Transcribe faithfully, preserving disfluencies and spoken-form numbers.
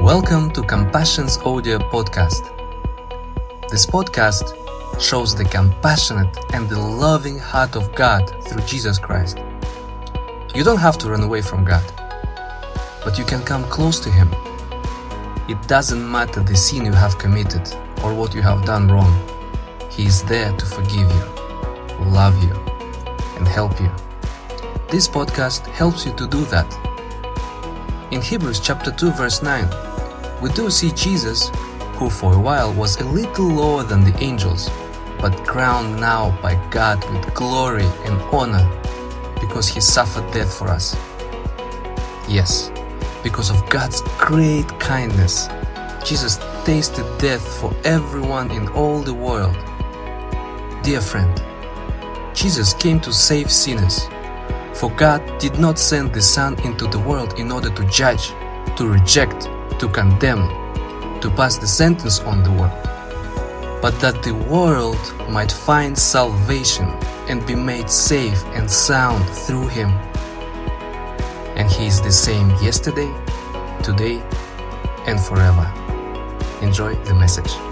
Welcome to Compassion's audio podcast. This podcast shows the compassionate and the loving heart of God through Jesus Christ. You don't have to run away from God, but you can come close to Him. It doesn't matter the sin you have committed or what you have done wrong. He is there to forgive you, love you, and help you. This podcast helps you to do that. In Hebrews chapter two verse nine, we do see Jesus, who for a while was a little lower than the angels, but crowned now by God with glory and honor because He suffered death for us. Yes, because of God's great kindness, Jesus tasted death for everyone in all the world. Dear friend, Jesus came to save sinners, for God did not send the Son into the world in order to judge, to reject, to condemn, to pass the sentence on the world, but that the world might find salvation and be made safe and sound through Him. And He is the same yesterday, today, and forever. Enjoy the message.